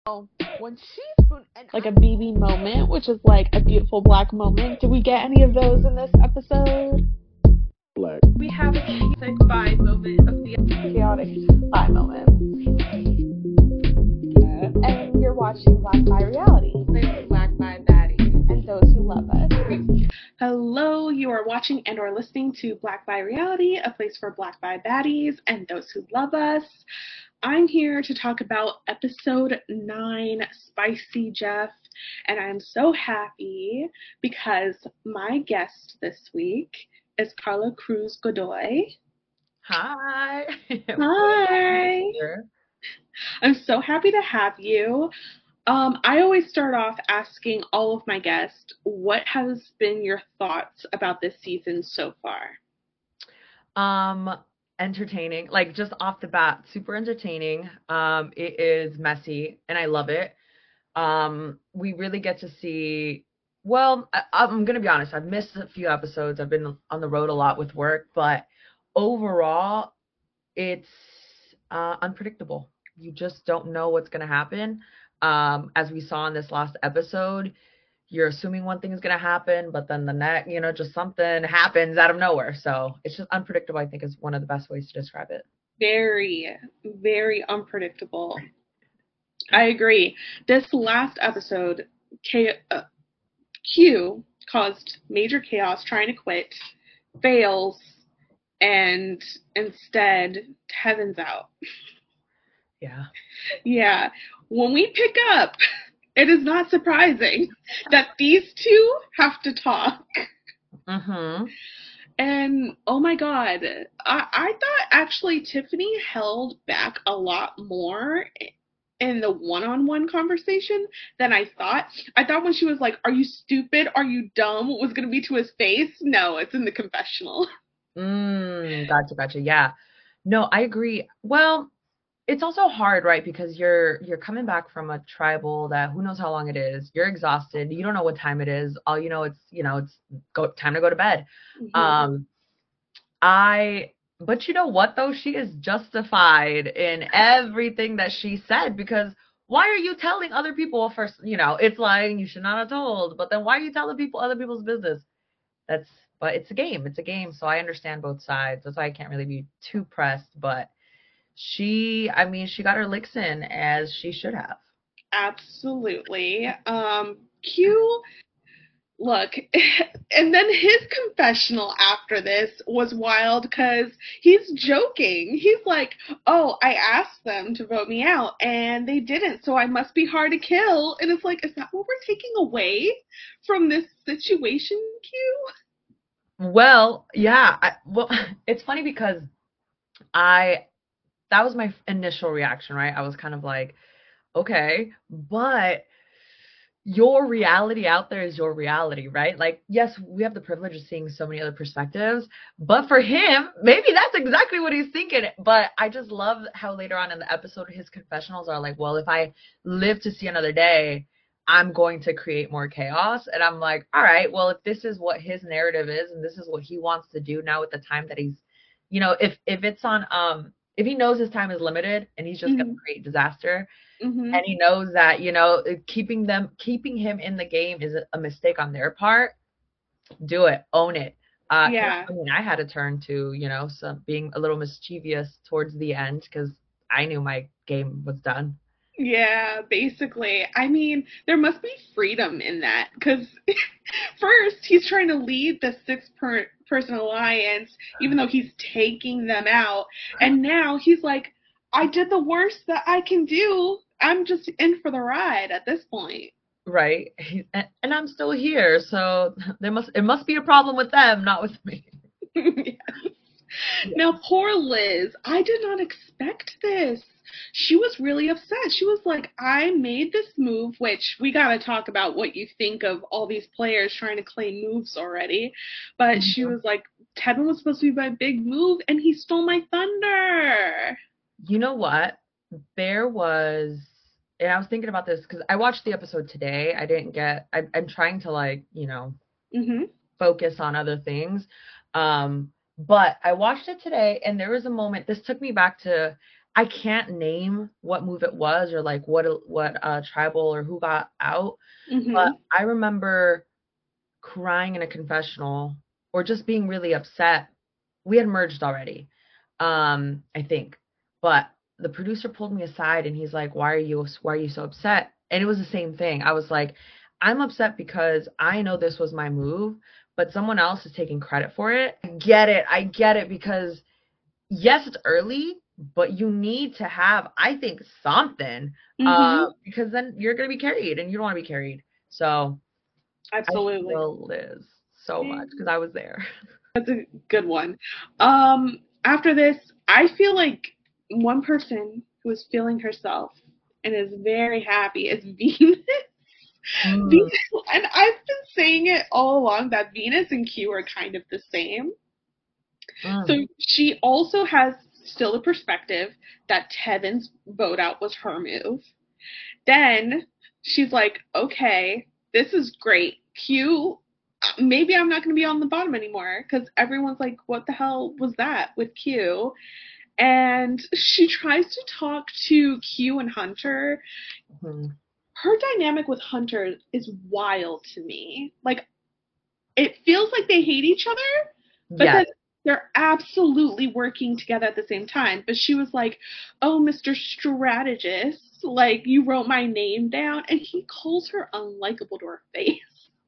when she spoon and like a BB moment, which is like a beautiful black moment. Did we get any of those in this episode? Black. We have a chaotic vibe moment of the chaotic vibe moment. And you're watching Black by Reality. Black by Baddies. And those who love us. Hello, you are watching and or listening to Black by Reality, a place for Black by Baddies and those who love us. I'm here to talk about episode 9, Spicy Jeff, and I'm so happy because my guest this week is Carla Cruz Godoy. Hi. Hi. I'm so happy to have you. I always start off asking all of my guests, what has been your thoughts about this season so far? Entertaining, like just off the bat, super entertaining. It is messy and I love it. We really get to see, well, I'm going to be honest, I've missed a few episodes. I've been on the road a lot with work, but overall, it's unpredictable. You just don't know what's going to happen. As we saw in this last episode, you're assuming one thing is going to happen, but then the next, just something happens out of nowhere. So it's just unpredictable, I think, is one of the best ways to describe it. Very, very unpredictable. I agree. This last episode, Q caused major chaos trying to quit, fails, and instead, Heaven's out. Yeah. Yeah. When we pick up, it is not surprising that these two have to talk. Mm-hmm. And, oh my God, I thought actually Tiffany held back a lot more in the one-on-one conversation than I thought. I thought when she was like, "Are you stupid? Are you dumb?" was going to be to his face. No, it's in the confessional. Gotcha. Yeah. No, I agree. Well, it's also hard, right? Because you're coming back from a tribal that who knows how long it is. You're exhausted. You don't know what time it is. All you know, it's time to go to bed. Mm-hmm. But you know what though? She is justified in everything that she said, because why are you telling other people? Well, first, it's lying. You should not have told. But then why are you telling people other people's business? But it's a game. It's a game. So I understand both sides. That's why I can't really be too pressed. But she got her licks in as she should have. Absolutely. Q, look, and then his confessional after this was wild because he's joking. He's like, "Oh, I asked them to vote me out and they didn't, so I must be hard to kill." And it's like, is that what we're taking away from this situation, Q? Well, yeah. It's funny because that was my initial reaction, right? I was kind of like, okay, but your reality out there is your reality, right? Like, yes, we have the privilege of seeing so many other perspectives, but for him, maybe that's exactly what he's thinking. But I just love how later on in the episode, his confessionals are like, well, if I live to see another day, I'm going to create more chaos. And I'm like, all right, well, if this is what his narrative is and this is what he wants to do now with the time that he's, if it's on, if he knows his time is limited and he's just going to create disaster, Mm-hmm. and he knows that, keeping him in the game is a mistake on their part, do it, own it. Yeah. I mean, I had to turn to, some being a little mischievous towards the end because I knew my game was done. Yeah, basically. I mean, there must be freedom in that because first he's trying to lead the six-person alliance, even though he's taking them out, and now he's like, "I did the worst that I can do. I'm just in for the ride at this point." Right, and I'm still here, so it must be a problem with them, not with me. Yes. Yeah. Now, poor Liz, I did not expect this. She was really upset. She was like, "I made this move," which we got to talk about what you think of all these players trying to claim moves already. But mm-hmm. She was like, "Tevin was supposed to be my big move, and he stole my thunder." You know what? And I was thinking about this because I watched the episode today. I'm trying to mm-hmm. focus on other things. But I watched it today and there was a moment, this took me back to I can't name what move it was or like what tribal or who got out, but Mhm. I remember crying in a confessional or just being really upset. We had merged already, I think, but the producer pulled me aside and he's like, why are you so upset?" And it was the same thing. I was like, I'm upset because I know this was my move, but someone else is taking credit for it. I get it because yes, it's early, but you need to have, I think, something, Mhm. because then you're gonna be carried, and you don't want to be carried. So I Absolutely. feel Liz so much because I was there. That's a good one. After this, I feel like one person who is feeling herself and is very happy is Venus. Mm, Venus, and I've been saying it all along that Venus and Q are kind of the same. So mm, she also has still a perspective that Tevin's vote out was her move. Then she's like, okay, this is great. Q, maybe I'm not going to be on the bottom anymore because everyone's like, what the hell was that with Q? And she tries to talk to Q and Hunter. mm. Her dynamic with Hunter is wild to me. Like, it feels like they hate each other, but Yes. then they're absolutely working together at the same time. But she was like, "Oh, Mr. Strategist, like you wrote my name down," and he calls her unlikable to her face.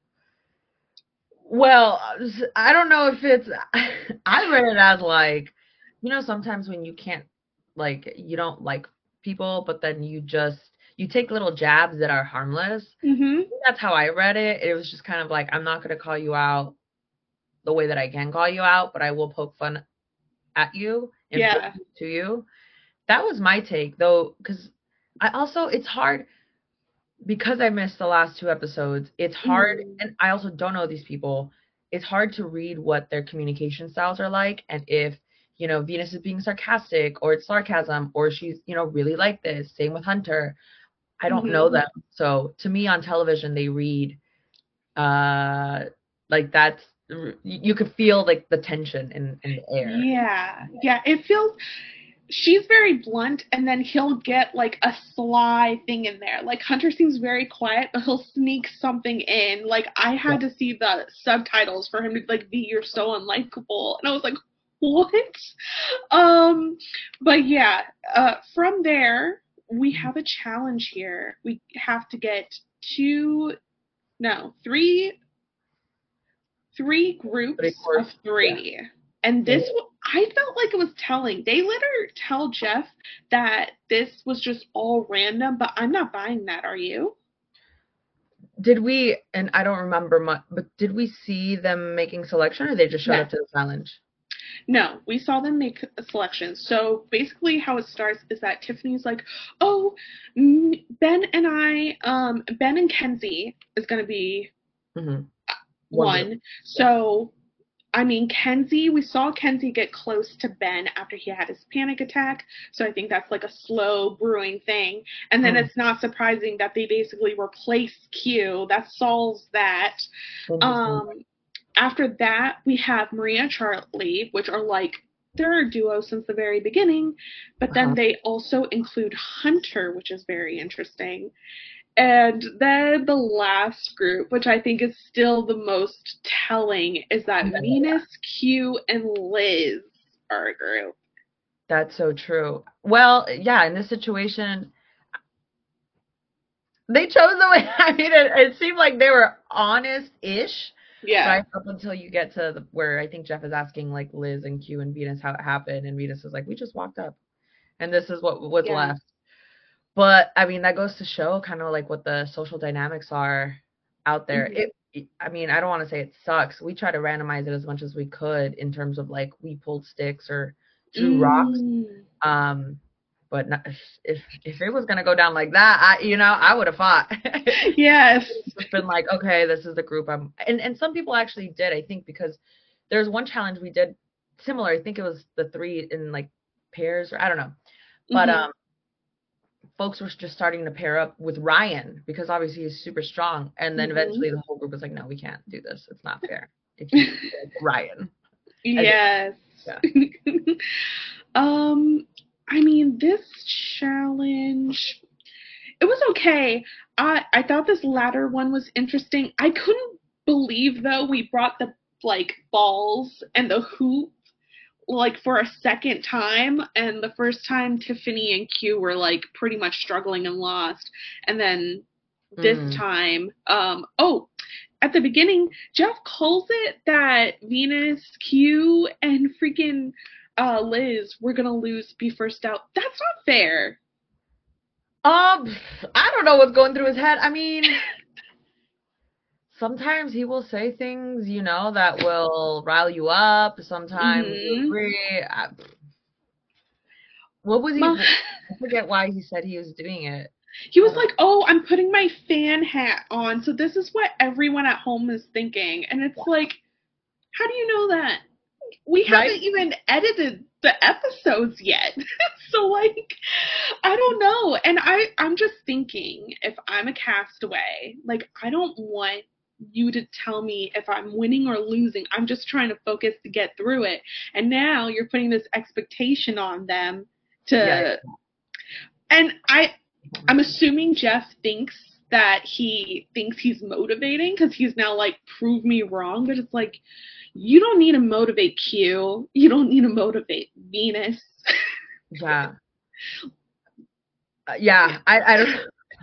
Well, I don't know if it's. I read it as like, sometimes when you can't, like, you don't like people, but then you take little jabs that are harmless. Mhm. That's how I read it. It was just kind of like, I'm not gonna call you out the way that I can call you out, but I will poke fun at you and Yeah. to you. That was my take, though, because it's hard because I missed the last two episodes. It's hard, Mhm. and I also don't know these people. It's hard to read what their communication styles are like, and if Venus is being sarcastic, or it's sarcasm, or she's really like this. Same with Hunter. I don't know Mhm. them, so to me on television they read uh like that's you could feel like the tension in the air. Yeah. Yeah. It feels she's very blunt, and then he'll get like a sly thing in there. Like Hunter seems very quiet, but he'll sneak something in. Like I Yeah. had to see the subtitles for him to like be "You're so unlikable," and I was like, what? Um, but yeah, from there we have a challenge here. We have to get two, no, three But of groups of course, yeah. three. And Yeah. this, I felt like it was telling. They let her tell Jeff that this was just all random, but I'm not buying that. Are you? Did we, and I don't remember much, but did we see them making selection or they just showed No. up to the challenge? No, we saw them make a selection. So basically, how it starts is that Tiffany's like, "Oh, Ben and Kenzie is going to be Hmm. One group. one." Yeah. So I mean, Kenzie, we saw Kenzie get close to Ben after he had his panic attack. So I think that's like a slow brewing thing. And then Mm. it's not surprising that they basically replace Q. That solves that. Interesting. Um, After that, we have Maria and Charlie, which are like they're a duo since the very beginning. But then Uh-huh. they also include Hunter, which is very interesting. And then the last group, which I think is still the most telling, is that Venus, Q, and Liz are a group. That's so true. Well, yeah, in this situation, they chose the way. I mean, it seemed like they were honest-ish, Yeah. right? Up until you get to where I think Jeff is asking like Liz and Q and Venus how it happened, and Venus is like, "We just walked up, and this is what was Yeah. left." But I mean, that goes to show kind of like what the social dynamics are out there. Mm-hmm. I mean, I don't want to say it sucks. We try to randomize it as much as we could in terms of like we pulled sticks or drew rocks. Mm. Um, but not, if it was gonna go down like that, I would have fought. Yes. Just been like, okay, this is the group I'm, and some people actually did, I think, because there's one challenge we did similar. I think it was the three in like pairs, or I don't know, but Mm-hmm. folks were just starting to pair up with Ryan because obviously he's super strong. And then Mm-hmm. eventually the whole group was like, no, we can't do this. It's not fair. If you like Ryan. As if, Yes. yeah. um, I mean, this challenge, it was okay. I thought this latter one was interesting. I couldn't believe though we brought the like balls and the hoop like for a second time, and the first time Tiffany and Q were like pretty much struggling and lost, and then this time at the beginning Jeff calls it that Venus, Q, and freaking Liz were gonna be first out. That's not fair. I don't know what's going through his head. I mean, sometimes he will say things, you know, that will rile you up. Sometimes you agree. What was he? I forget why he said he was doing it. He was like, "Oh, I'm putting my fan hat on, so this is what everyone at home is thinking." And it's like, how do you know that? We haven't even edited the episodes yet. So, like, I don't know. And I'm just thinking, if I'm a castaway, like, I don't want you to tell me if I'm winning or losing. I'm just trying to focus to get through it. And now you're putting this expectation on them to... Yeah. And I'm assuming Jeff thinks that he thinks he's motivating because he's now like, prove me wrong. But it's like, you don't need to motivate Q. You don't need to motivate Venus. Yeah. Yeah. I don't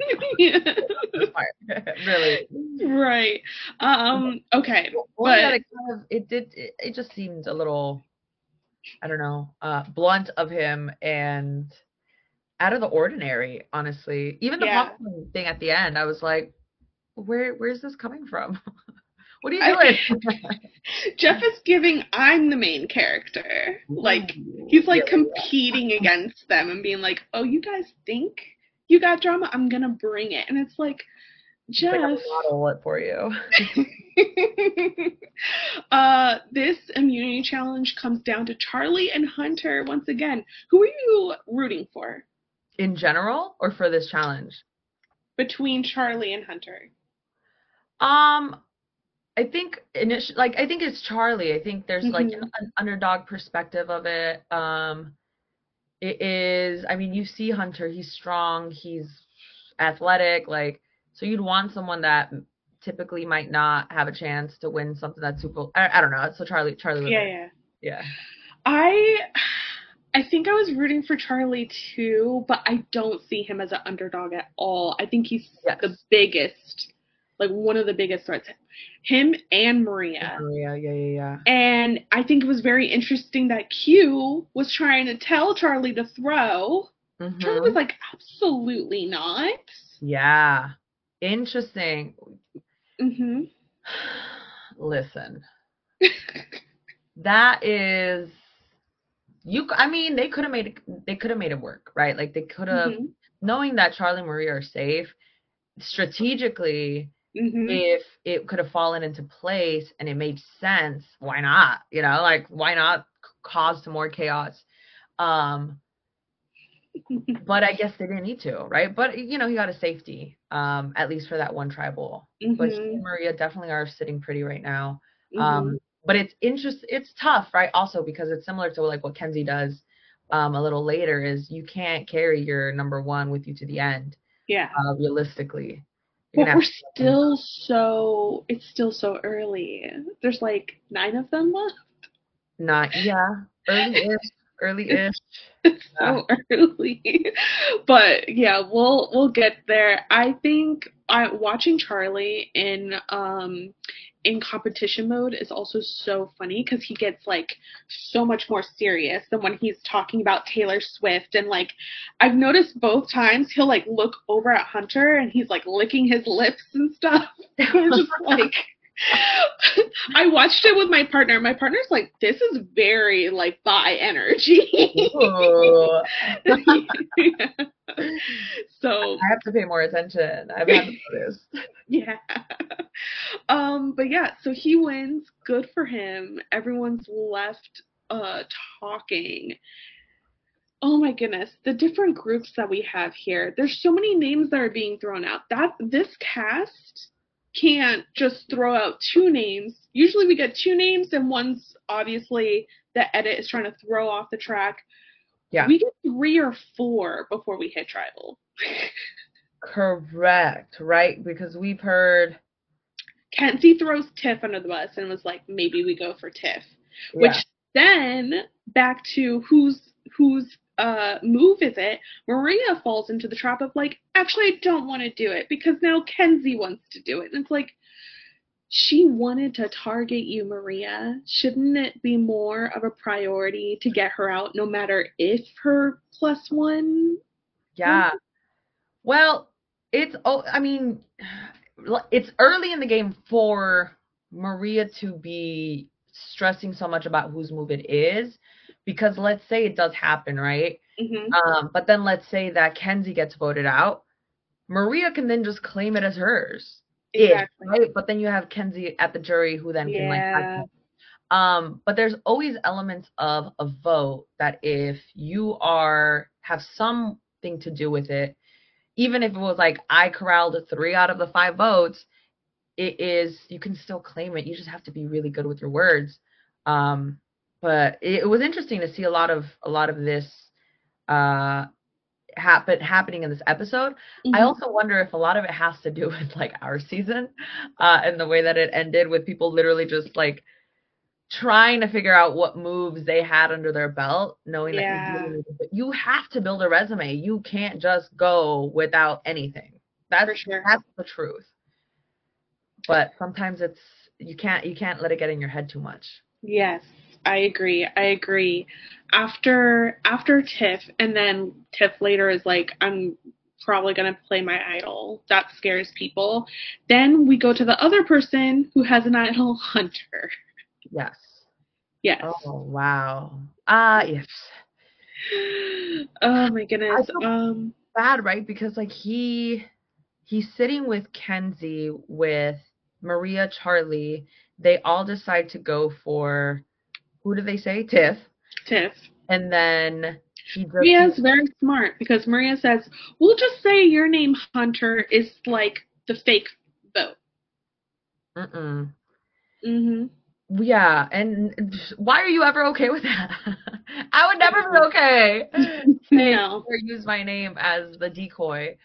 really. Right. Okay. But it just seemed a little, I don't know, blunt of him and out of the ordinary, honestly. Even the popcorn thing at the end, I was like, where's this coming from? What are you doing? Jeff is giving, I'm the main character. Like, he's like competing against them and being like, oh, you guys think you got drama? I'm going to bring it. And it's like, Jeff. Like, I'll model it for you. This immunity challenge comes down to Charlie and Hunter once again. Who are you rooting for? In general or for this challenge? Between Charlie and Hunter. I think I think it's Charlie. I think there's like an underdog perspective of it. It is, I mean, you see Hunter, he's strong, he's athletic, like, so you'd want someone that typically might not have a chance to win something that's super, I don't know. So Charlie was yeah. I think I was rooting for Charlie too, but I don't see him as an underdog at all. I think he's the biggest, like one of the biggest threats. Him and Maria. Yeah. And I think it was very interesting that Q was trying to tell Charlie to throw. Charlie was like, absolutely not. Yeah. Interesting. Listen. That is... I mean, they could have made it work, right? Like, they could have... Knowing that Charlie and Maria are safe, strategically... If it could have fallen into place and it made sense, why not? You know, like, why not cause some more chaos? But I guess they didn't need to, right? But, you know, he got a safety, at least for that one tribal. But he and Maria definitely are sitting pretty right now. But it's tough, right? Also, because it's similar to like what Kenzie does a little later, is you can't carry your number one with you to the end. Yeah. Realistically. But it's still so early. There's like 9 of them left. Early-ish. It's so early. But yeah, we'll get there. I think watching Charlie in competition mode is also so funny because he gets like so much more serious than when he's talking about Taylor Swift. And like, I've noticed both times he'll like look over at Hunter and he's like licking his lips and stuff. I'm just like, I watched it with my partner. My partner's like, this is very like bi energy. So I have to pay more attention. I've had to notice. Yeah. But yeah, so he wins. Good for him. Everyone's left talking. Oh my goodness, the different groups that we have here. There's so many names that are being thrown out. This cast can't just throw out 2 names. Usually we get 2 names and one's obviously the edit is trying to throw off the track. Yeah. We get 3 or 4 before we hit tribal. Correct, right? Because we've heard, Kenzie throws Tiff under the bus and was like, maybe we go for Tiff. yeah, Which then back to whose move is it? Maria falls into the trap of like, actually I don't want to do it because now Kenzie wants to do it. And it's like, she wanted to target you, Maria. Shouldn't it be more of a priority to get her out no matter if her +1? yeah. Well, I mean, it's early in the game for Maria to be stressing so much about whose move it is, because let's say it does happen, right? But then let's say that Kenzie gets voted out. Maria can then just claim it as hers. Exactly. Right? But then you have Kenzie at the jury who then can like Yeah. but there's always elements of a vote that if you have something to do with it, even if it was like I corralled 3 out of the 5 votes, you can still claim it. You just have to be really good with your words. But it was interesting to see a lot of this happening in this episode. I also wonder if a lot of it has to do with like our season, and the way that it ended with people literally just like trying to figure out what moves they had under their belt, knowing that you have to build a resume. You can't just go without anything. That's the truth. But sometimes you can't let it get in your head too much. Yes, I agree. After Tiff, and then Tiff later is like, I'm probably gonna play my idol. That scares people. Then we go to the other person who has an idol, Hunter. Yes. Yes. Oh wow. Yes. Oh my goodness. I feel bad, right? Because like he's sitting with Kenzie, with Maria, Charlie. They all decide to go for, who do they say? Tiff. And then Maria's very smart because Maria says, we'll just say your name, Hunter, is like the fake vote. Yeah, and why are you ever okay with that? I would never be okay. No. Or use my name as the decoy.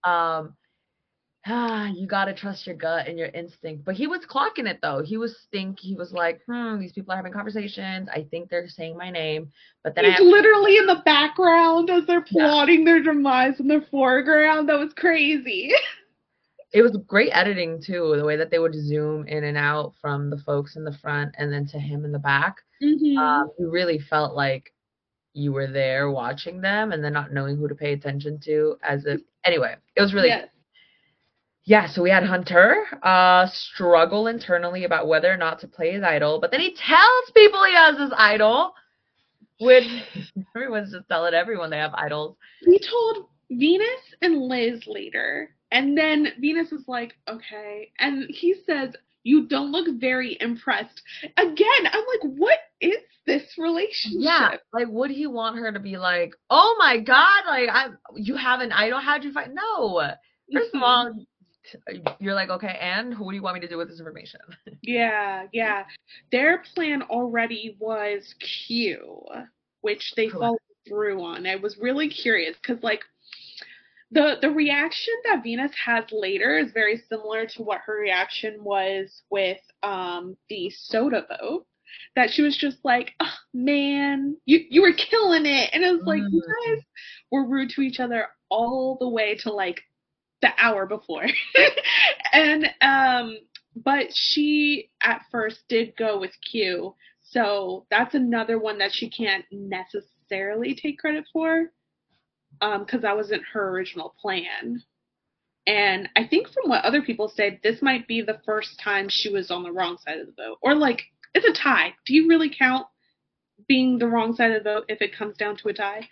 You gotta trust your gut and your instinct. But he was clocking it though. He was like, these people are having conversations. I think they're saying my name. But then he's literally in the background as they're plotting their demise in the foreground. That was crazy. It was great editing too, the way that they would zoom in and out from the folks in the front and then to him in the back. You really felt like you were there watching them and then not knowing who to pay attention to. Anyway, it was really good. Yeah, so we had Hunter struggle internally about whether or not to play his idol, but then he tells people he has his idol, which everyone's just telling everyone they have idols. He told Venus and Liz later, and then Venus is like, okay, and he says, you don't look very impressed. Again, I'm like, what is this relationship? Yeah, like, would he want her to be like, oh my god, like, you have an idol, how'd you find? No. First of all, you're like, okay, and what do you want me to do with this information? Yeah. Their plan already was Q, which they followed through on. I was really curious because, like, the reaction that Venus has later is very similar to what her reaction was with the soda vote. That she was just like, oh, man, you were killing it. And it was like, you guys were rude to each other all the way to like the hour before. And but she at first did go with Q. So that's another one that she can't necessarily take credit for. Because that wasn't her original plan. And I think from what other people said, this might be the first time she was on the wrong side of the vote. Or like, it's a tie. Do you really count being the wrong side of the vote if it comes down to a tie?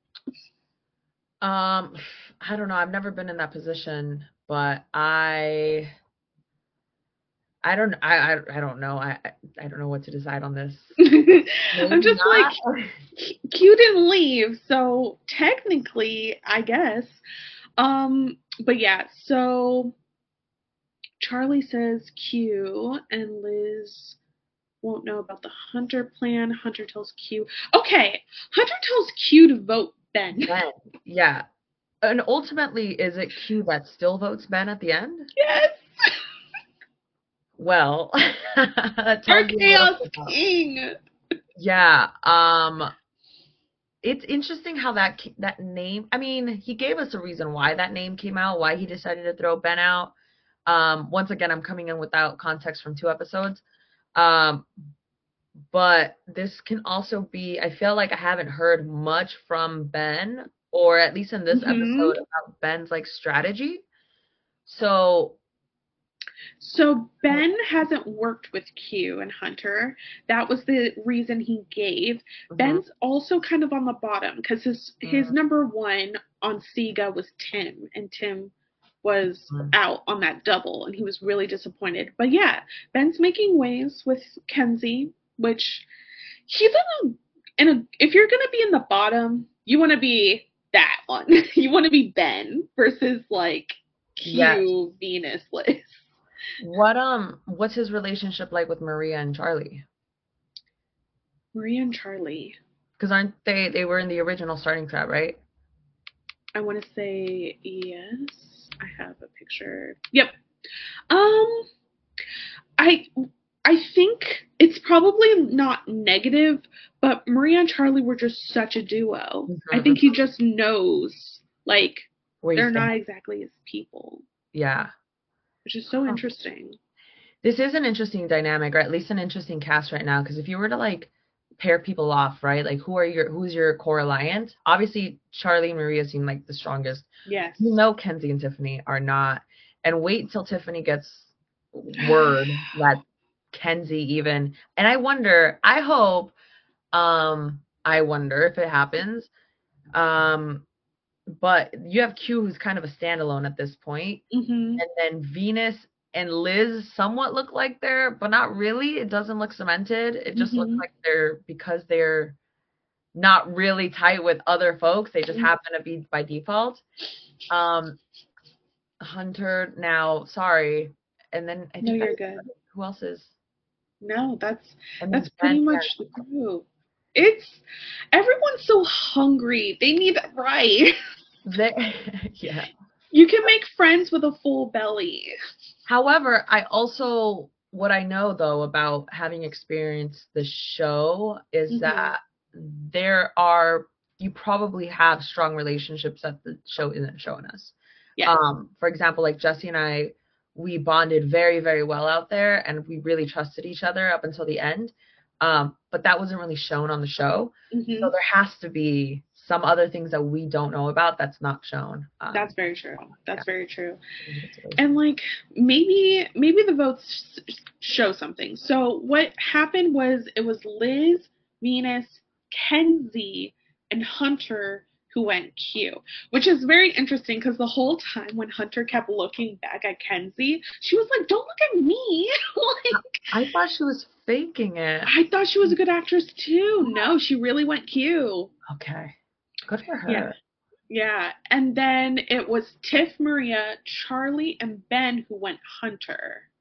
I don't know. I've never been in that position, but I don't know. I don't know what to decide on this. I'm just not. Like, Q didn't leave, so technically, I guess. But yeah, so Charlie says Q, and Liz won't know about the Hunter plan. Hunter tells Q. Okay, Hunter tells Q to vote Ben. Ben, yeah. And ultimately, is it Q that still votes Ben at the end? Yes. Well, that Our tells you a chaos little bit about. king. Yeah. It's interesting how that name. I mean, he gave us a reason why that name came out, why he decided to throw Ben out. Once again, I'm coming in without context from 2 episodes. Um, but this can also be. I feel like I haven't heard much from Ben, or at least in this Hmm. episode, about Ben's like strategy. So, So Ben hasn't worked with Q and Hunter. That was the reason he gave. mhm, Ben's also kind of on the bottom because his mhm, number one on Sega was Tim, and Tim was mhm. out on that double, and he was really disappointed. But yeah, Ben's making waves with Kenzie, which he's if you're gonna be in the bottom, you want to be that one. You want to be Ben versus like Yes. Q, Venus, Liz. What's his relationship like with Maria and Charlie? Maria and Charlie. Because aren't they were in the original Starting Trap, right? I want to say yes. I have a picture. Yep. Um, I I think it's probably not negative, but Maria and Charlie were just such a duo. I Mm-hmm. think he just knows like Where you they're stand. not exactly his people, Yeah. which is so interesting. This is an interesting dynamic, or at least an interesting cast right now. Because if you were to like pair people off, right? Like who's your core alliance? Obviously, Charlie and Maria seem like the strongest. Yes. You know, Kenzie and Tiffany are not. And wait till Tiffany gets word that Kenzie even. And I wonder. I wonder if it happens. Um, but you have Q, who's kind of a standalone at this point, Mhm. and then Venus and Liz somewhat look like they're, but not really. It doesn't look cemented. It just looks Mhm. like because they're not really tight with other folks. They just happen to be by default. Um, Hunter now, sorry, and then I No, think you're that's good. who else is. No, I that's mean, Ben. pretty much the group. It's everyone's so hungry. They need it right. They, yeah. You can make friends with a full belly. However, what I know though about having experienced the show is Mhm. that you probably have strong relationships that the show isn't showing us. Yes. For example, like Jesse and I, we bonded very, very well out there and we really trusted each other up until the end. But that wasn't really shown on the show. So Mhm. there has to be some other things that we don't know about that's not shown. That's very true. Yeah, That's very true. into consideration. And like maybe the votes show something. So what happened was it was Liz, Venus, Kenzie, and Hunter who went Q, which is very interesting because the whole time when Hunter kept looking back at Kenzie, she was like, "Don't look at me!" Like I thought she was faking it. I thought she was a good actress too. No, she really went Q. Okay. Good for Yeah. her. Yeah, and then it was Tiff, Maria, Charlie, and Ben who went Hunter.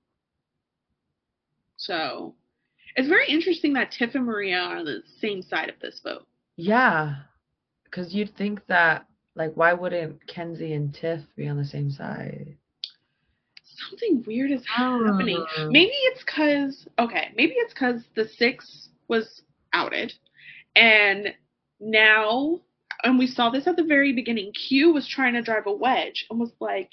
So it's very interesting that Tiff and Maria are on the same side of this vote. Yeah. Because you'd think that, like, why wouldn't Kenzie and Tiff be on the same side? Something weird is happening. Hmm. Maybe it's because the six was outed, and now, and we saw this at the very beginning. Q was trying to drive a wedge and was like,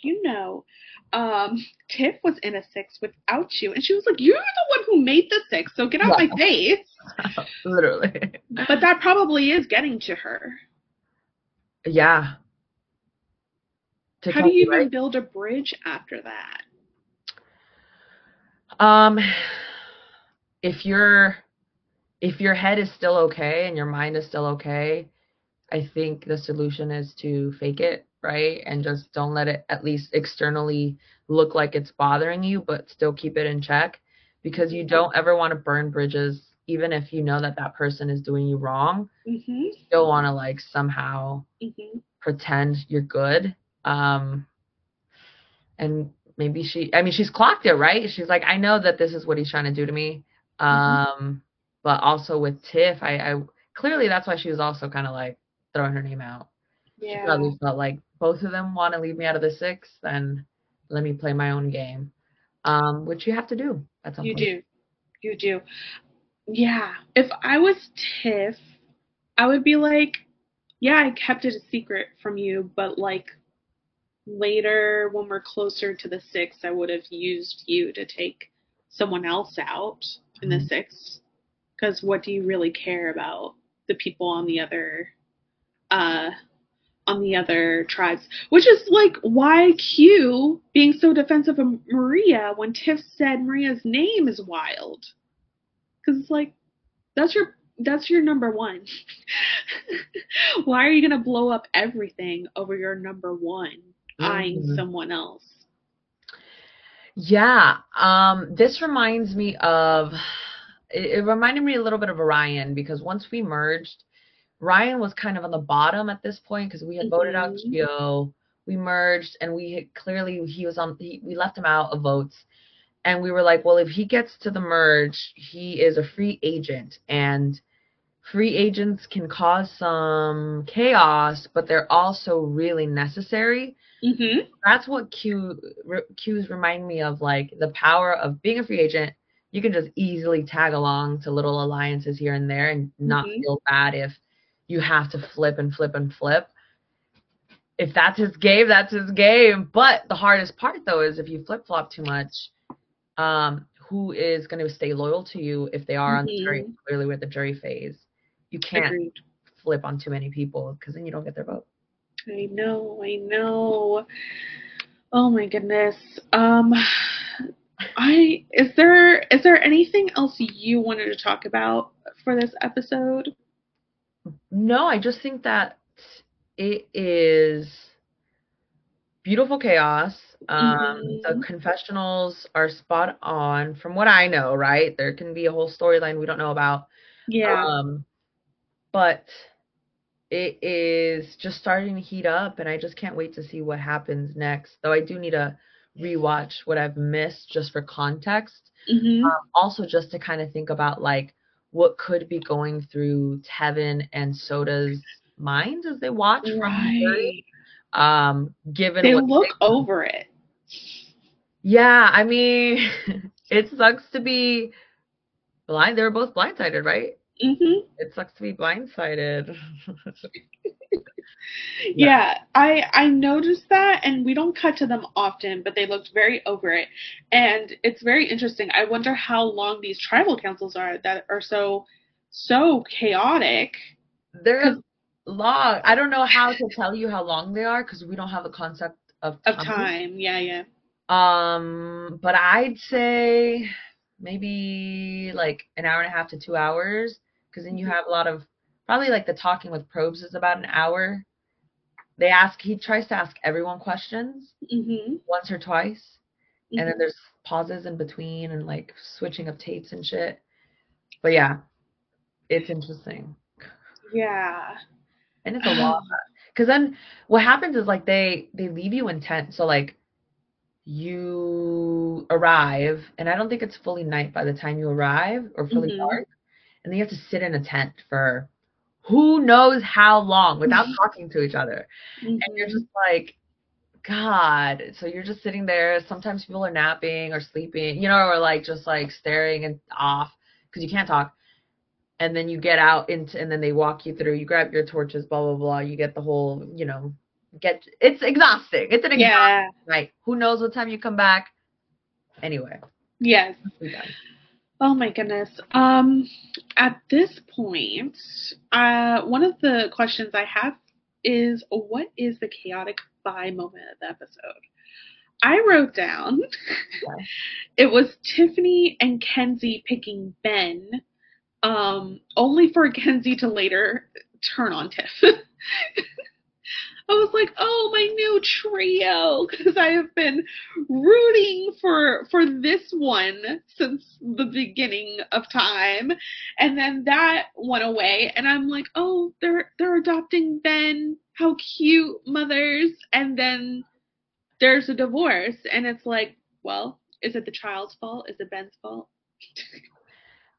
Tiff was in a six without you, and she was like, "You're the one who made the six, so get out Yeah, my face." literally. But that probably is getting to her. Yeah. To How do Kenzie, you right? even build a bridge after that? Um, if your if your head is still okay and your mind is still okay, I think the solution is to fake it, right? And just don't let it at least externally look like it's bothering you, but still keep it in check because you don't ever want to burn bridges, even if you know that that person is doing you wrong. Mhm. You still want to like somehow Mhm. pretend you're good. And maybe I mean, she's clocked it, right? She's like, I know that this is what he's trying to do to me. Um, but also with Tiff, I clearly that's why she was also kind of like throwing her name out. She Yeah, probably felt like both of them want to leave me out of the six, then let me play my own game. Which you have to do at some you point. do. You do. Yeah. If I was Tiff, I would be like, yeah, I kept it a secret from you, but like later when we're closer to the six, I would have used you to take someone else out in the Mhm. six. Because what do you really care about the people uh on the other tribes? Which is like why Q being so defensive of Maria when Tiff said Maria's name is wild. Because it's like that's your number one. Why are you gonna blow up everything over your number one eyeing Mhm. someone else? Yeah, this reminds me of it reminded me a little bit of Ryan because once we merged, Ryan was kind of on the bottom at this point because we had voted out Hmm. Gio, we merged, and we had, clearly he was on. We left him out of votes, and we were like, well, if he gets to the merge, he is a free agent, and free agents can cause some chaos, but they're also really necessary. Hmm. That's what Q's remind me of, like the power of being a free agent. You can just easily tag along to little alliances here and there and not Hmm. feel bad if you have to flip and flip and flip. If that's his game, that's his game. But the hardest part though is if you flip flop too much, who is going to stay loyal to you if they are on the jury? Hmm. Clearly, we're at the jury phase. You can't Agreed. flip on too many people because then you don't get their vote. I know, I know. Oh my goodness. I is there anything else you wanted to talk about for this episode? No, I just think that it is beautiful chaos. The Hmm. confessionals are spot on from what I know, right? There can be a whole storyline we don't know about. Yeah. Um, but it is just starting to heat up, and I just can't wait to see what happens next. Though I do need to rewatch what I've missed just for context. Hmm. Also, just to kind of think about like what could be going through Tevin and Soda's minds as they watch from the jury. Right. Given They what they, look over it. yeah, I mean, it sucks to be blind. They were both blindsided, right? Hmm. It sucks to be blindsided. Yeah. Yeah, I noticed that, and we don't cut to them often, but they looked very over it, and it's very interesting. I wonder how long these tribal councils are that are so chaotic They're because long. I don't know how to tell you how long they are because we don't have a concept of of time. time. Yeah, yeah. But I'd say maybe like an hour and a half to 2 hours, because then you Hmm. have a lot of probably like the talking with probes is about an hour. He tries to ask everyone questions Hmm. once or twice, and then Hmm. there's pauses in between and like switching of tapes and shit. But yeah, it's interesting. Yeah. And it's a lot. Because then what happens is like they leave you in tent. So like you arrive, and I don't think it's fully night by the time you arrive or fully Hmm. dark, and then you have to sit in a tent for who knows how long without talking to each other. And you're Hmm. just like, God. So you're just sitting there. Sometimes people are napping or sleeping, or like just like staring and off because you can't talk. And then you get out and then they walk you through. You grab your torches, blah blah blah. You get the whole, it's exhausting. It's an exhausting Yeah. night. Who knows what time you come back? Anyway, Yes. we done. Oh my goodness. At this point, one of the questions I have is what is the chaotic bi moment of the episode? I wrote down Okay. it was Tiffany and Kenzie picking Ben, only for Kenzie to later turn on Tiff. I was like, oh, my new trio, because I have been rooting for this one since the beginning of time, and then that went away, and I'm like, oh, they're adopting Ben. How cute, mothers! And then there's a divorce, and it's like, well, is it the child's fault? Is it Ben's fault?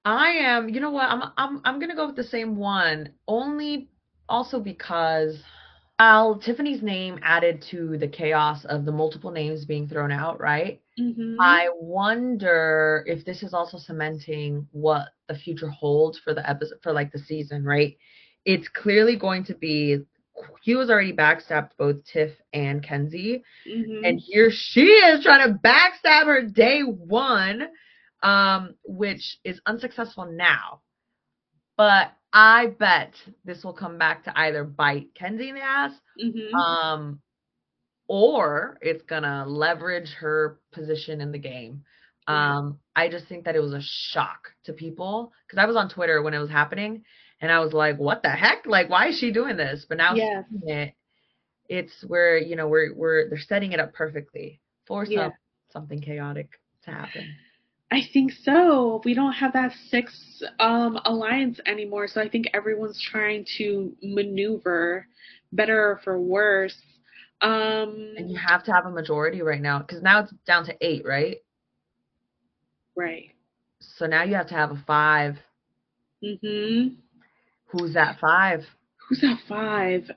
I am, you know what? I'm gonna go with the same one. Only also because Tiffany's name added to the chaos of the multiple names being thrown out, right? Mhm. I wonder if this is also cementing what the future holds for the episode, for like the season, right? It's clearly going to be Hugh has already backstabbed both Tiff and Kenzie, and Mhm. here she is trying to backstab her day one, which is unsuccessful now. But I bet this will come back to either bite Kenzie in the ass, Mhm. um, or it's gonna leverage her position in the game. Yeah. I just think that it was a shock to people because I was on Twitter when it was happening, and I was like, "What the heck? Like, why is she doing this?" But now Yes. seeing it, it's where we're they're setting it up perfectly for Yeah. something chaotic to happen. I think so. We don't have that six alliance anymore, so I think everyone's trying to maneuver better or for worse. And you Um, have to have a majority right now because now it's down to 8, right? right. So now you have to have a 5. Mhm. Who's that 5? Who's at five?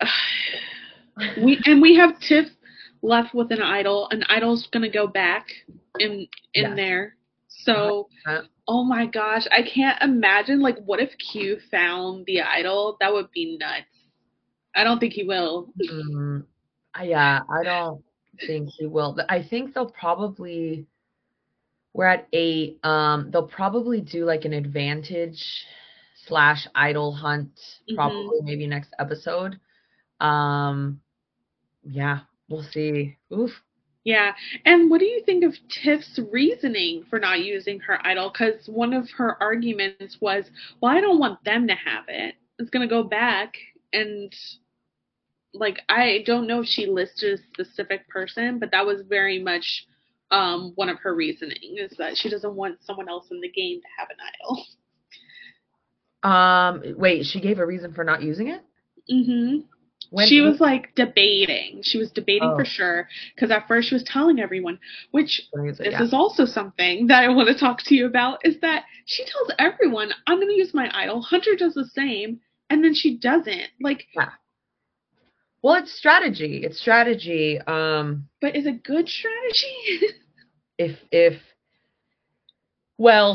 We have Tiff left with an idol. An idol's gonna go back in Yes, there. So 100%. oh my gosh, I can't imagine like what if Q found the idol? That would be nuts. I don't think he will. Mm, yeah, I don't think he will. I think they'll probably we're at 8. They'll probably do like an advantage slash idol hunt, Mhm. probably maybe next episode. Um, yeah, we'll see. Oof. Yeah. And what do you think of Tiff's reasoning for not using her idol? Because one of her arguments was, well, I don't want them to have it. It's going to go back. And, like, I don't know if she listed a specific person, but that was very much one of her reasoning is that she doesn't want someone else in the game to have an idol. Wait, she gave a reason for not using it? Hmm. When, She was like debating. She was debating for oh, sure because at first she was telling everyone, which when use it, this yeah. is also something that I want to talk to you about, is that she tells everyone, I'm going to use my idol. Hunter does the same, and then she doesn't. Like, Yeah. Well, it's strategy. It's strategy. but is it good strategy? If well,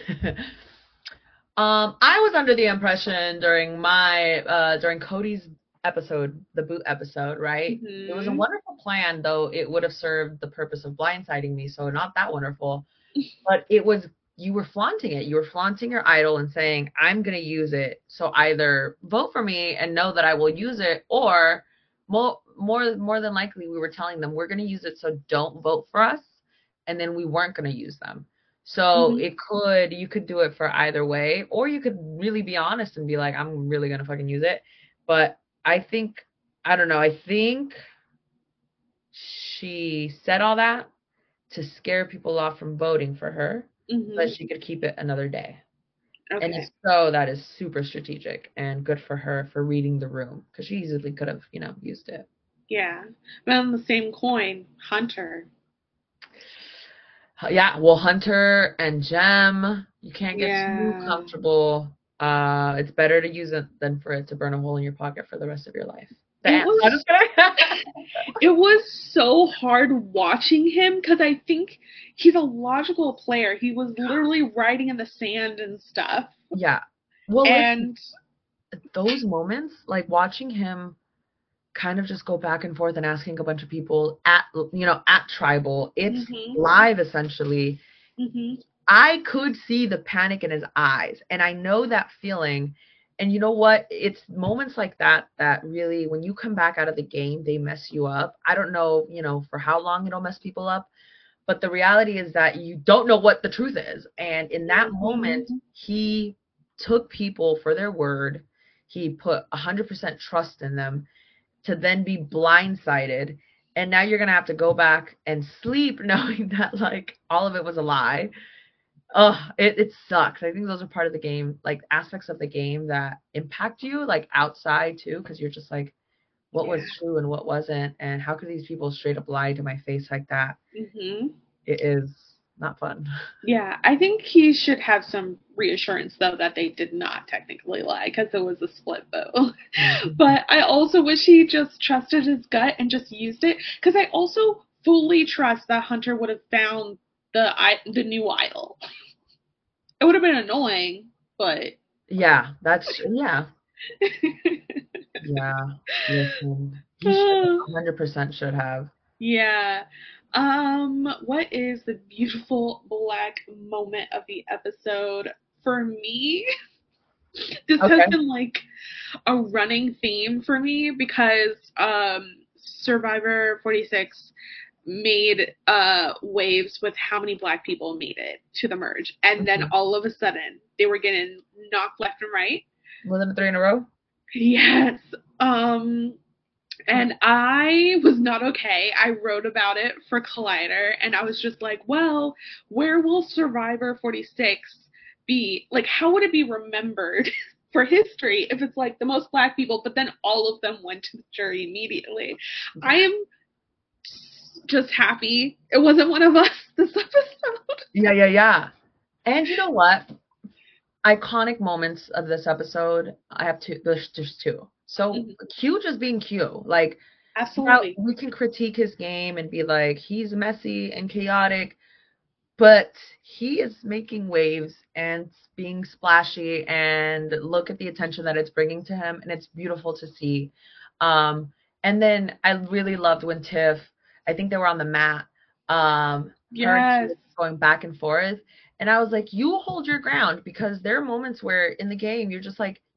I was under the impression during my during Cody's episode, the boot episode, right? It was a Hmm. wonderful plan, though it would have served the purpose of blindsiding me, so not that wonderful. But it was you were flaunting it. You were flaunting your idol and saying, "I'm gonna use it." So either vote for me and know that I will use it, or more than likely, we were telling them we're gonna use it, so don't vote for us, and then we weren't gonna use them. So Hmm. you could do it for either way, or you could really be honest and be like, I'm really gonna fucking use it. But I think I don't know. I think she said all that to scare people off from voting for her so that Hmm. she could keep it another day. And if Okay. so, that is super strategic and good for her for reading the room because she easily could have, used it. Yeah. But on the same coin, Hunter. Yeah, well, Hunter and Gem, you can't get too Yeah. comfortable. It's better to use it than for it to burn a hole in your pocket for the rest of your life. It Bam. I'm was just kidding. it was so hard watching him because I think he's a logical player. He was literally writing in the sand and stuff. Yeah. Well, listen, And those moments, like watching him kind of just go back and forth and asking a bunch of people at tribal, it's mhm, live essentially. mhm, I could see the panic in his eyes, and I know that feeling. And you know what, it's moments like that that really, when you come back out of the game, they mess you up. I don't know, for how long it'll mess people up, but the reality is that you don't know what the truth is. And in that moment, mhm. he took people for their word. He put 100% trust in them to then be blindsided. And now you're going to have to go back and sleep knowing that like all of it was a lie. Oh, it sucks. I think those are part of the game, like aspects of the game that impact you like outside too, because you're just like, what Yeah. was true and what wasn't, and how could these people straight up lie to my face like that? Mhm. It is. not fun. Yeah, I think he should have some reassurance though that they did not technically lie because it was a split vote. Mhm. But I also wish he just trusted his gut and just used it because I also fully trust that Hunter would have found the new aisle. It would have been annoying, but Yeah, yeah. Yeah. Listen, he should uh, 100% should have. yeah. What is the beautiful black moment of the episode? For me, this has Okay. been like a running theme for me because Survivor 46 made waves with how many black people made it to the merge, and then Mhm. all of a sudden they were getting knocked left and right. Within 3 in a row? Yes. Um and I was not okay. I wrote about it for Collider and I was just like, well, where will Survivor 46 be? Like, how would it be remembered for history if it's like the most black people, but then all of them went to the jury immediately? I am just happy it wasn't one of us this episode. Yeah, yeah, yeah. And you know what? Iconic moments of this episode, I have two. There's two. So Mhm. Q just being Q. Like, now Absolutely. we can critique his game and be like, he's messy and chaotic, but he is making waves and being splashy, and look at the attention that it's bringing to him, and it's beautiful to see. Um, and then I really loved when Tiff, I think they were on the mat, her and she Yes. were going back and forth. And I was like, you hold your ground, because there are moments where in the game you're just like,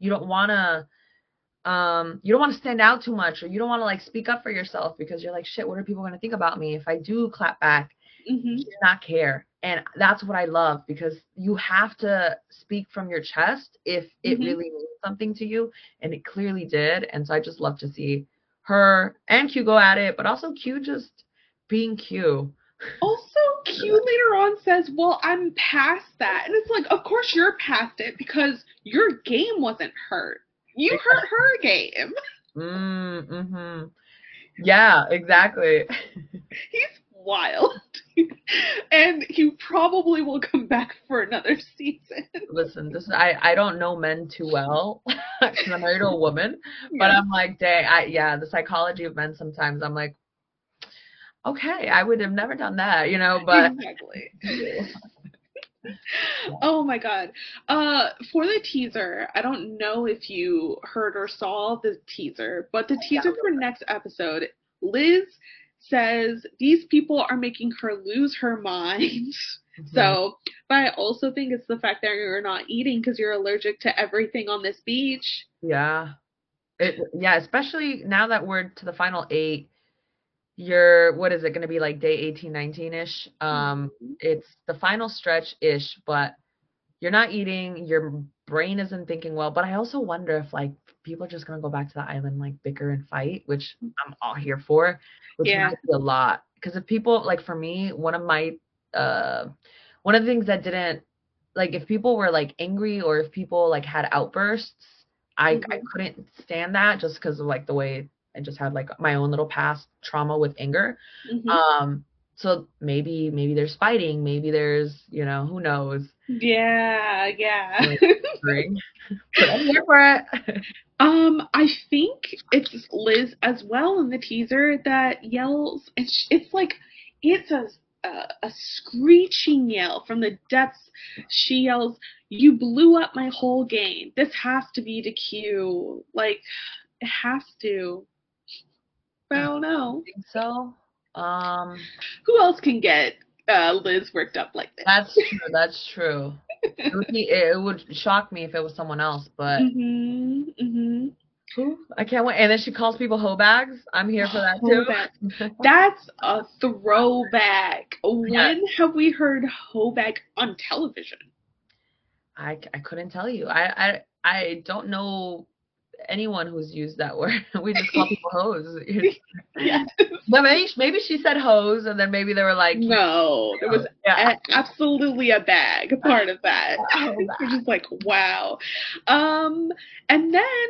you don't want to stand out too much, or you don't want to like speak up for yourself, because you're like, shit, what are people going to think about me if I do clap back? Hmm. She did not care. And that's what I love, because you have to speak from your chest if it Hmm. really means something to you. And it clearly did. And so I just love to see her and Q go at it, but also Q just being Q. Also, Q later on says, well, I'm past that. And it's like, of course you're past it because your game wasn't hurt. You hurt her game. Mm-hmm. Yeah, exactly. He's wild. And he probably will come back for another season. Listen, I don't know men too well because I'm married to a woman, but Yeah, I'm like, dang, yeah, the psychology of men sometimes I'm like, okay, I would have never done that, but exactly. you. Oh my god. For the teaser, I don't know if you heard or saw the teaser, but the Yeah. teaser for next episode, Liz says these people are making her lose her mind. Mhm. So, but I also think it's the fact that you're not eating because you're allergic to everything on this beach. Yeah. Yeah, especially now that we're to the final 8, you're, what is it going to be, like day 18, 19-ish? Mhm. It's the final stretch-ish, but you're not eating, your brain isn't thinking well. But I also wonder if like people are just gonna go back to the island, like bicker and fight, which I'm all here for, which Yeah. might be a lot. Because if people, like, for me, one of the things that didn't, like, if people were like angry, or if people like had outbursts, I Hmm. couldn't stand that, just because of like the way I just had like my own little past trauma with anger. Hmm. Um, so maybe there's fighting, maybe there's, who knows. Yeah, yeah. Like, ring. But I'm here for it. I think it's Liz as well in the teaser that yells, and it's like it's a screeching yell from the depths. She yells, "You blew up my whole game. This has to be the cue. Like it has to." But I I don't know think so. Um, who else can get Liz worked up like this. that's true. That's true. It would shock me if it was someone else, but Mhm. Mhm. who? I can't wait. And then she calls people hoe bags. I'm here for that Hoback. too. That's a throwback. Yeah, When have we heard Hoback on television? I couldn't tell you. I don't know anyone who's used that word. We just call people hoes. Yes. But maybe she said hose, and then maybe they were like, No, there was yeah. absolutely a bag part of that. Hoe Which bag. is like, wow. And then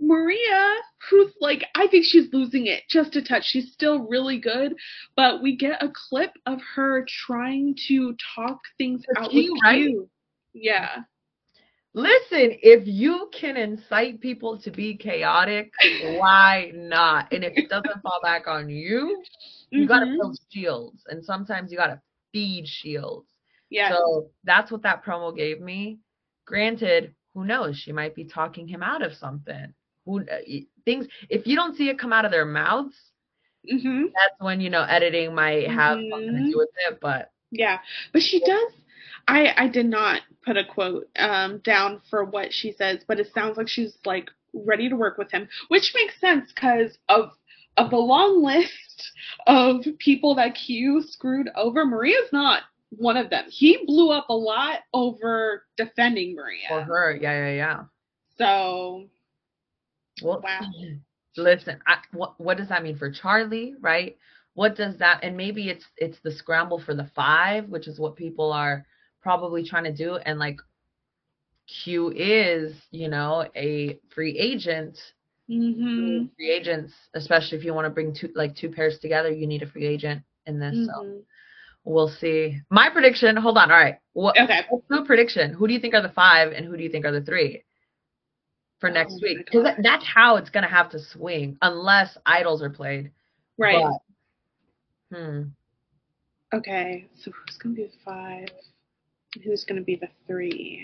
Maria, who's like, I think she's losing it just a touch. She's still really good, but we get a clip of her trying to talk things For out with Q, right? Q. Yeah. Listen, if you can incite people to be chaotic, why not? And if it doesn't fall back on you, you got to Mm-hmm. build shields. And sometimes you got to feed shields. Yes. So that's what that promo gave me. Granted, who knows? She might be talking him out of something. Things, if you don't see it come out of their mouths, Mm-hmm. that's when, editing might have something to Mm-hmm. do with it. But Yeah. But she does. I did not put a quote down for what she says, but it sounds like she's like ready to work with him, which makes sense because of the long list of people that Q screwed over. Maria's not one of them. He blew up a lot over defending for Maria. her, yeah. So, Well, wow. listen, what does that mean for Charlie, right? What does that, and maybe it's the scramble for the 5, which is what people are probably trying to do, and like Q is, a free agent. Mm-hmm. Free agents, especially if you want to bring two pairs together, you need a free agent in this. Mm-hmm. So we'll see. My prediction. Hold on. All right. What's the prediction? Who do you think are the 5, and who do you think are the 3? For next week, because that's how it's gonna have to swing, unless idols are played. Right. But, Okay, so who's gonna be the 5? Who's gonna be the 3?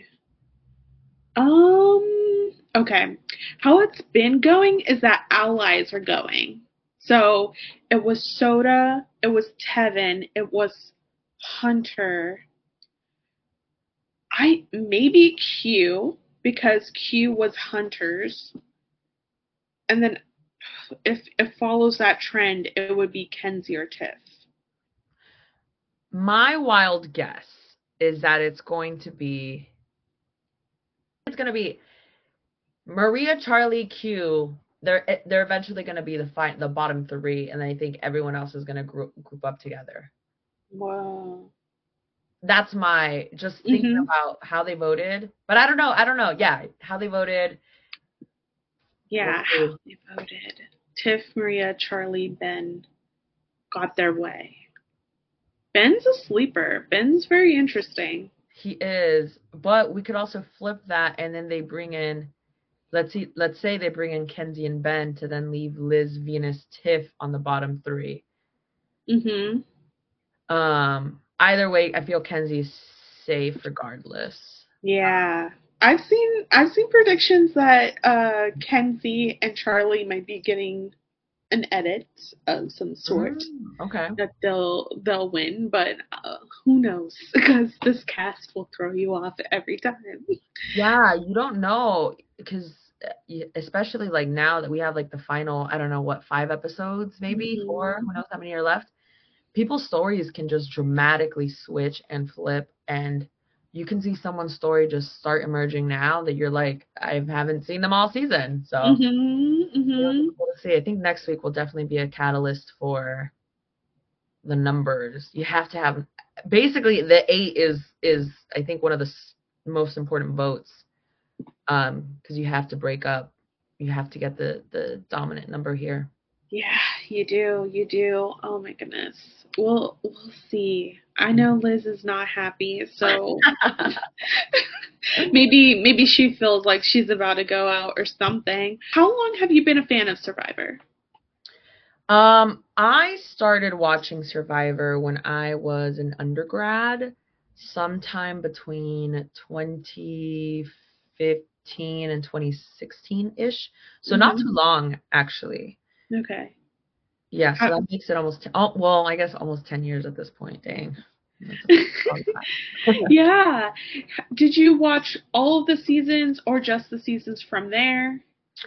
Okay. How it's been going is that allies are going. So it was Soda, it was Tevin, it was Hunter. Maybe Q, because Q was Hunter's. And then if it follows that trend, it would be Kenzie or Tiff. My wild guess is that it's going to be Maria, Charlie, Q. They're eventually going to be the bottom 3, and I think everyone else is going to group up together. Wow. That's my just thinking about how they voted, but I don't know. Yeah, how they voted. Yeah, how they voted. Tiff, Maria, Charlie, Ben got their way. Ben's a sleeper. Ben's very interesting. He is, but we could also flip that, and then they bring in, let's say they bring in Kenzie and Ben to then leave Liz, Venus, Tiff on the bottom 3. Mm-hmm. Either way, I feel Kenzie's safe regardless. Yeah. I've seen predictions that Kenzie and Charlie might be getting an edit of some sort. Okay. That they'll win, but who knows? Because this cast will throw you off every time. Yeah, you don't know, because especially like now that we have like the final, I don't know what, 5 episodes, maybe 4, who knows how many are left. People's stories can just dramatically switch and flip, and you can see someone's story just start emerging now that you're like, I haven't seen them all season. So we'll see. I think next week will definitely be a catalyst for the numbers. You have to have, basically the 8 is I think one of the most important votes, because you have to break up. You have to get the dominant number here. Yeah, you do. Oh my goodness. We'll see. I know Liz is not happy, so maybe she feels like she's about to go out or something. How long have you been a fan of Survivor? I started watching Survivor when I was an undergrad, sometime between 2015 and 2016-ish. So not too long, actually. Okay. Yeah, so that makes it almost, I guess almost 10 years at this point. Dang. Yeah. Did you watch all of the seasons or just the seasons from there?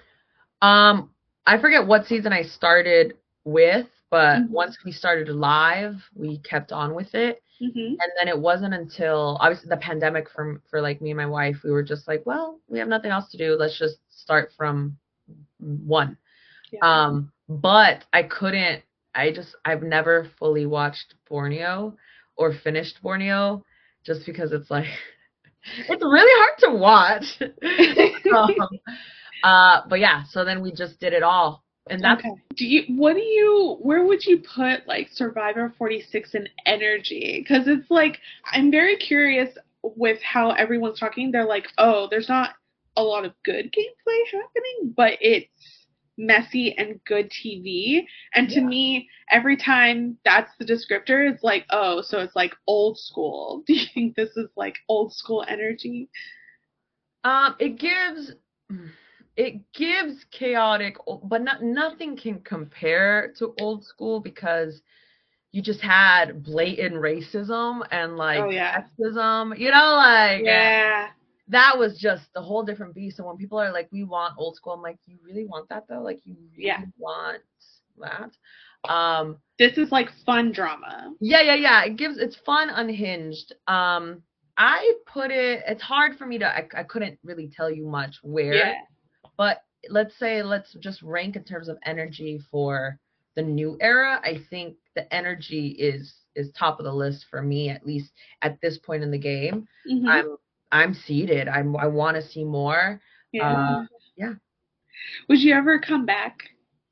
I forget what season I started with, but once we started live, we kept on with it. And then it wasn't until obviously the pandemic for like me and my wife, we were just like, well, we have nothing else to do. Let's just start from 1. Yeah. But I've never fully watched Borneo or finished Borneo, just because it's like, it's really hard to watch. But yeah, so then we just did it all. And that's Okay. Where would you put like Survivor 46 in energy? Because it's like, I'm very curious with how everyone's talking. They're like, oh, there's not a lot of good gameplay happening, but it's messy and good TV. And to me, every time that's the descriptor, it's like, oh, so it's like old school. Do you think this is like old school energy? it gives chaotic, but nothing can compare to old school because you just had blatant racism and like Oh yeah. sexism, you know, like Yeah. that was just a whole different beast. And when people are like, we want old school, I'm like, you really want that though? Like you really want that? This is like fun drama. Yeah. It's fun, unhinged. I put it's hard for me to, I couldn't really tell you much where, but let's just rank in terms of energy for the new era. I think the energy is top of the list for me, at least at this point in the game. Mm-hmm. I'm seated. I want to see more. Yeah. Yeah. Would you ever come back?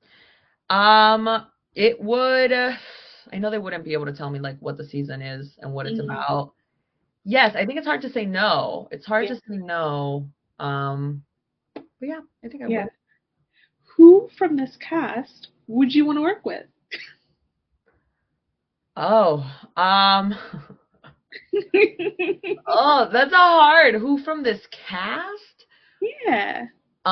It would. I know they wouldn't be able to tell me like what the season is and what it's about. Yes, I think it's hard to say no. It's hard to say no. But yeah, I think I would. Who from this cast would you want to work with? Oh, oh, that's a hard. Who from this cast? Yeah.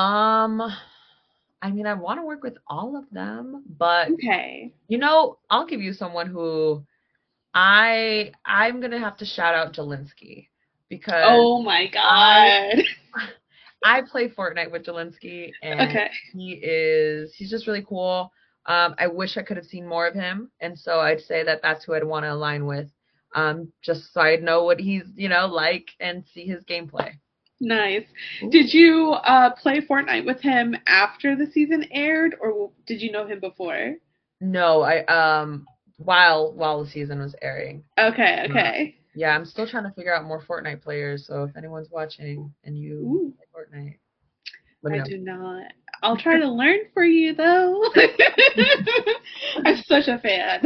I mean, I want to work with all of them, but okay. You know, I'll give you someone who I'm gonna have to shout out Jelinsky because oh my god, I play Fortnite with Jelinsky, and he's just really cool. I wish I could have seen more of him, and so I'd say that's who I'd want to align with, just so I'd know what he's like and see his gameplay. Nice. Ooh. Did you play Fortnite with him after the season aired, or did you know him before? No, I while the season was airing. Okay. Yeah, I'm still trying to figure out more Fortnite players, so if anyone's watching and you play Fortnite, let me know. I do not. I'll try to learn for you though. I'm such a fan.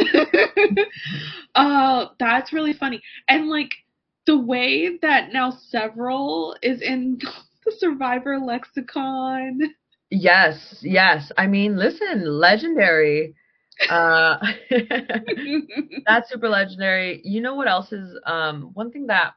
Oh, that's really funny. And like the way that now several is in the Survivor lexicon. Yes. I mean, listen, legendary. That's super legendary. You know what else is one thing that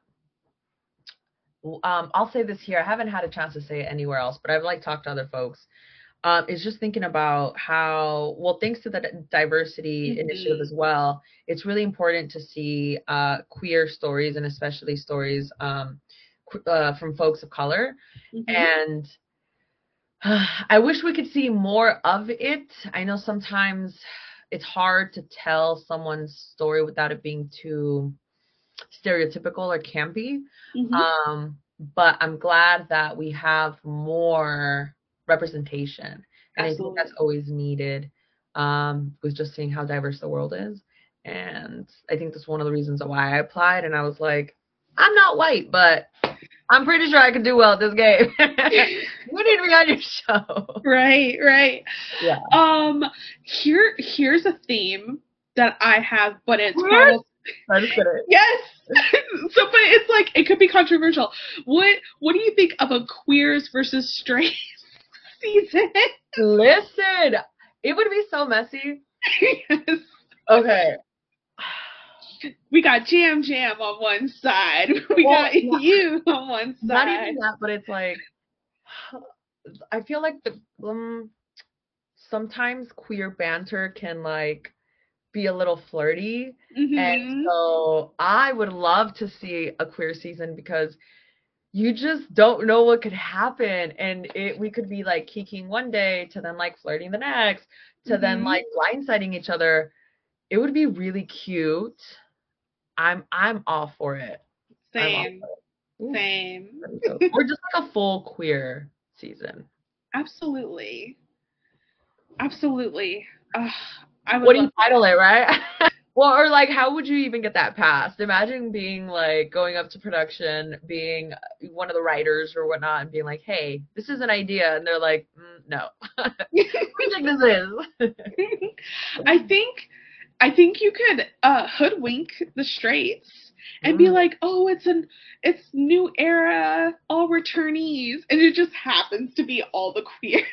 I'll say this here. I haven't had a chance to say it anywhere else, but I've talked to other folks. Is just thinking about how, well, thanks to the diversity initiative as well, it's really important to see queer stories, and especially stories from folks of color. And I wish we could see more of it. I know sometimes it's hard to tell someone's story without it being too stereotypical or campy. But I'm glad that we have more representation, and I think that's always needed, with just seeing how diverse the world is. And I think that's one of the reasons why I applied, and I was like, I'm not white, but I'm pretty sure I can do well at this game. You need me on your show. Right. Yeah. Here's a theme that I have, but it's I'm just kidding. Yes. So, but it's like, it could be controversial. What do you think of a queers versus straight season? Listen, it would be so messy. Yes. Okay. We got Jam on one side. We got you on one side. Not even that, but it's like, I feel like sometimes queer banter can be a little flirty. And so I would love to see a queer season, because you just don't know what could happen, and we could be kikiing one day to then flirting the next, to then blindsiding each other. It would be really cute. I'm all for it. Same. Or just a full queer season. Absolutely. I would what do you title it, right? Well, or like, how would you even get that passed? Imagine being like going up to production, being one of the writers or whatnot, and being like, "Hey, this is an idea," and they're like, "No, what do you think this is?" I think I think you could hoodwink the straights and be Mm, like, "Oh, it's new era, all returnees," and it just happens to be all the queers.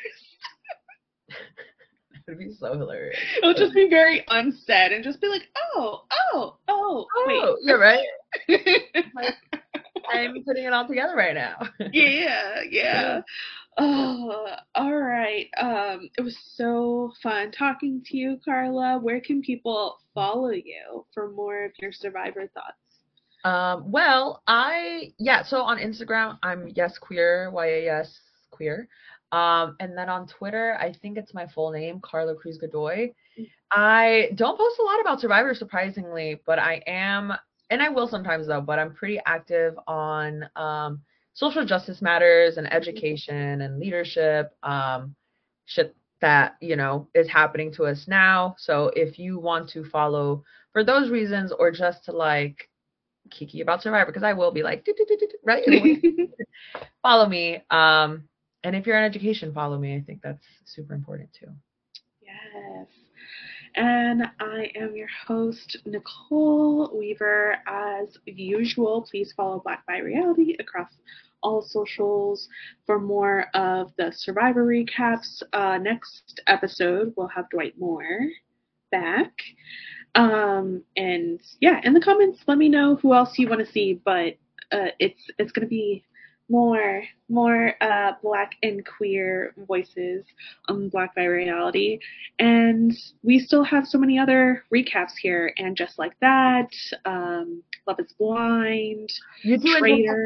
it'd be so hilarious. It'll just be very unsaid and just be like, oh, wait. Oh, you're right. Like, I'm putting it all together right now. Yeah. Oh, all right. It was so fun talking to you, Carla. Where can people follow you for more of your Survivor thoughts? Well, so on Instagram, I'm yes queer, YAS queer. And then on Twitter, I think it's my full name, Carla Cruz Godoy. I don't post a lot about Survivor, surprisingly, but I am, and I will sometimes though, but I'm pretty active on social justice matters and education and leadership, shit that, is happening to us now. So if you want to follow for those reasons or just to like kiki about Survivor, because I will be like, right? Follow me. And if you're in education, follow me. I think that's super important too. Yes. And I am your host, Nicole Weaver. As usual, please follow Black by Reality across all socials for more of the Survivor recaps. Next episode, we'll have Dwight Moore back. And yeah, in the comments, let me know who else you want to see. But it's gonna be more black and queer voices on Black by Reality, and we still have so many other recaps here. And Just Like That, Love Is Blind, You do Traitor,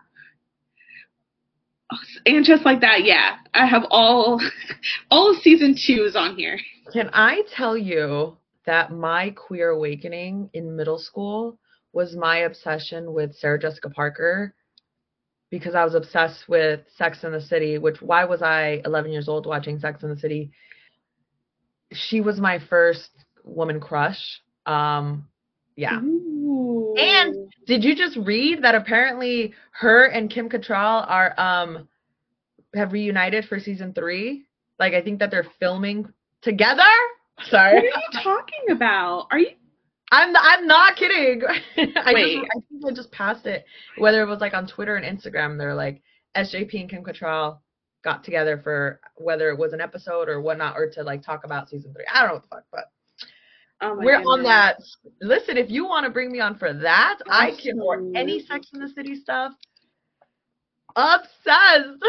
and Just Like That. Yeah, I have all of season 2 on here. Can I tell you that my queer awakening in middle school was my obsession with Sarah Jessica Parker, because I was obsessed with Sex and the City, which why was I 11 years old watching Sex and the City? She was my first woman crush. Yeah. Ooh. And did you just read that apparently her and Kim Cattrall are have reunited for season 3? Like I think that they're filming together? Sorry. What are you talking about? Are you? I'm not kidding. Wait. I think I just passed it. Whether it was like on Twitter and Instagram, they're like SJP and Kim Cattrall got together for whether it was an episode or whatnot, or to like talk about season 3. I don't know what the fuck, but we're goodness. on that. Listen, if you want to bring me on for that, I can for any Sex in the City stuff. Obsessed.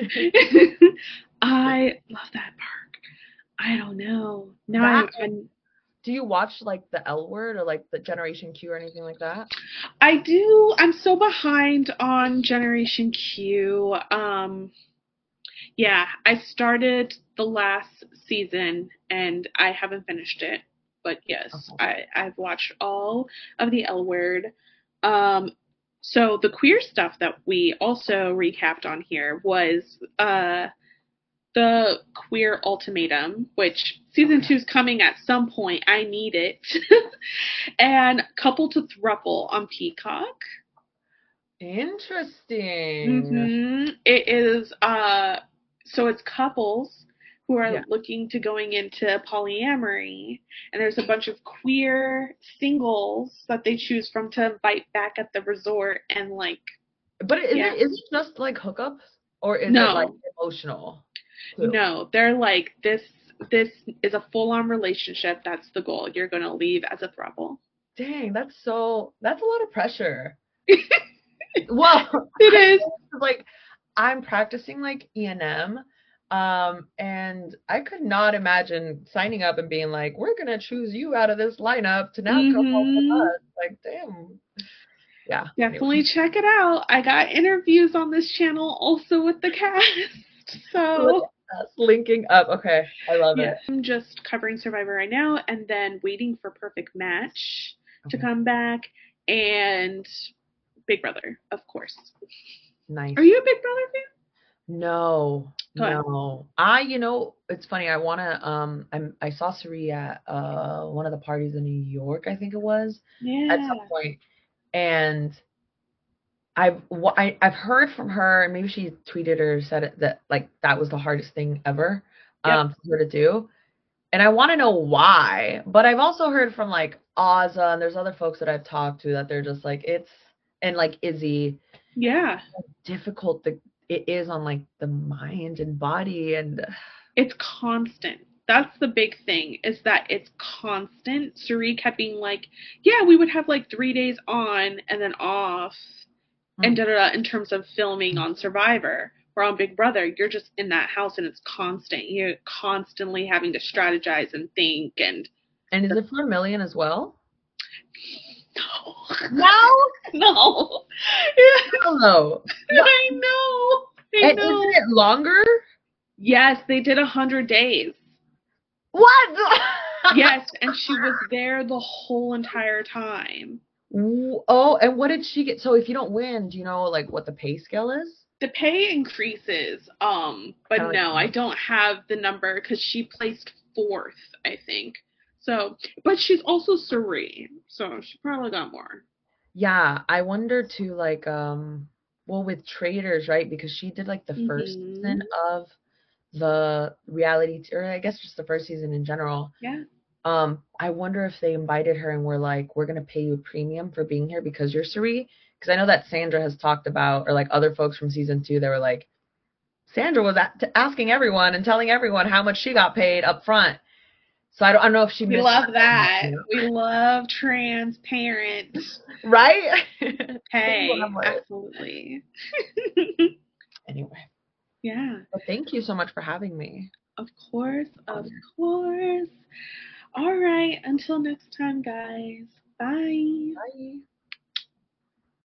I love that park. I don't know. Do you watch like the L Word or like the Generation Q or anything like that? I do. I'm so behind on Generation Q. Yeah, I started the last season and I haven't finished it. But yes, I've watched all of the L Word. So the queer stuff that we also recapped on here was the Queer Ultimatum, which season 2 is coming at some point. I need it. And Couple to Thruple on Peacock. Interesting. It is so it's couples who are looking to going into polyamory, and there's a bunch of queer singles that they choose from to invite back at the resort, and like. But is it just like hookups, or is it like emotional? No, they're like this is a full-on relationship. That's the goal. You're going to leave as a throuple. Dang, that's a lot of pressure. Well, it is. Like I'm practicing like E&M, and I could not imagine signing up and being like, we're going to choose you out of this lineup to now come home with us. Like, damn. Yeah. Definitely check it out. I got interviews on this channel also with the cast. So linking up. Okay. I love it. I'm just covering Survivor right now and then waiting for Perfect Match to come back, and Big Brother, of course. Nice. Are you a Big Brother fan? No, Go ahead. no. It's funny. I saw Suri at one of the parties in New York, I think it was, at some Yeah. point, and I've heard from her, and maybe she tweeted or said it, that like that was the hardest thing ever Yep. for her to do. And I want to know why. But I've also heard from like Ozza and there's other folks that I've talked to that they're just like and like Izzy, Yeah. difficult that it is on like the mind and body and It's constant. That's the big thing, is that it's constant. Suri kept being like, yeah, we would have like 3 days on and then off and mm. da da da in terms of filming on Survivor. Or on Big Brother, you're just in that house and it's constant. You're constantly having to strategize and think and And is it for a million as well? no. No, No. hell no. I know. I And know. isn't it longer? Yes, they did 100 days. What? Yes, and she was there the whole entire time. Oh, and what did she get? So if you don't win, do you know like what the pay scale is? The pay increases, but Kinda no, I like, don't have the number because she placed fourth, I think. So, but she's also serene, so she probably got more. yeah, I wonder too, like, well, with Traders, right? Because she did like the first season Mhm. of the reality, or I guess just the first season in general. Yeah. I wonder if they invited her and were like, we're gonna pay you a premium for being here because you're Suri. Because I know that Sandra has talked about, or like other folks from season 2, they were like, Sandra was asking everyone and telling everyone how much she got paid up front. So I don't know if she We missed love that. that, We love transparent right? pay. Glamorous. Absolutely. Anyway, Yeah. well, thank you so much for having me. Of course. Of course. All right. Until next time, guys. Bye. Bye.